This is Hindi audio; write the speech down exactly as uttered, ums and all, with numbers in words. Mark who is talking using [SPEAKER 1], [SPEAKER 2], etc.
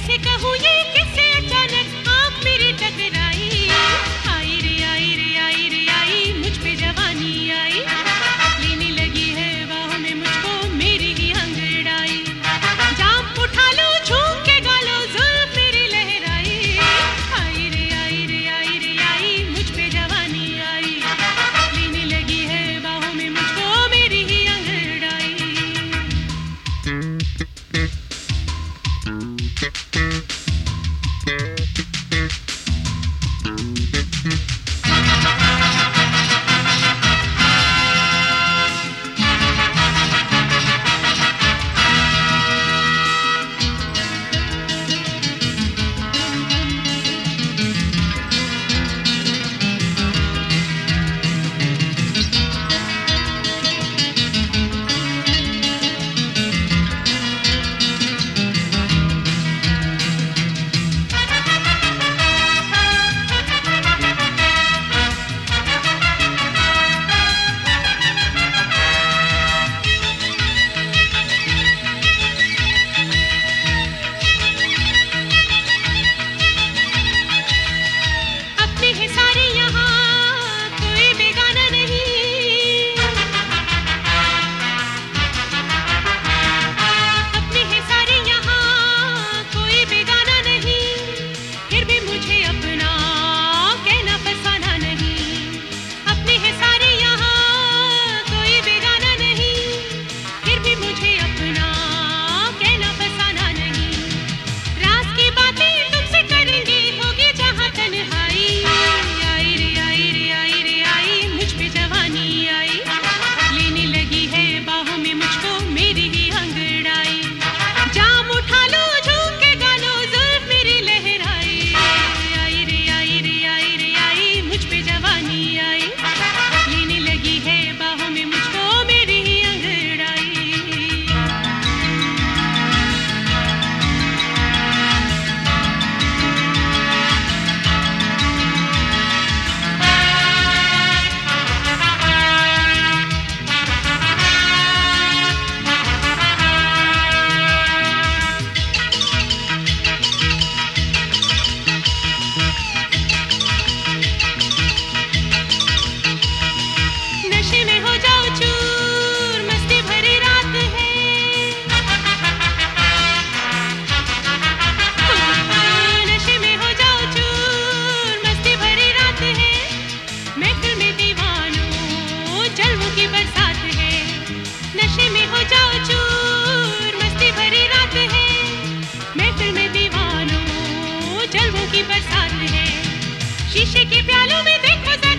[SPEAKER 1] कैसे कहूँ ये किससे अचानक आँख मेरी टकराई, आई रे आई रे आई रे आई मुझ पे जवानी आई, लेने लगी है बाहों में मुझको मेरी ही अंगड़ाई, जाम उठा लो झूम के गालो जुल्फ मेरी लहराई, आई रे आई रे आई रे आई मुझ पे जवानी आई, लेने लगी है बाहों में मुझको मेरी ही अंगड़ाई।
[SPEAKER 2] शीशे के प्यालों में देखो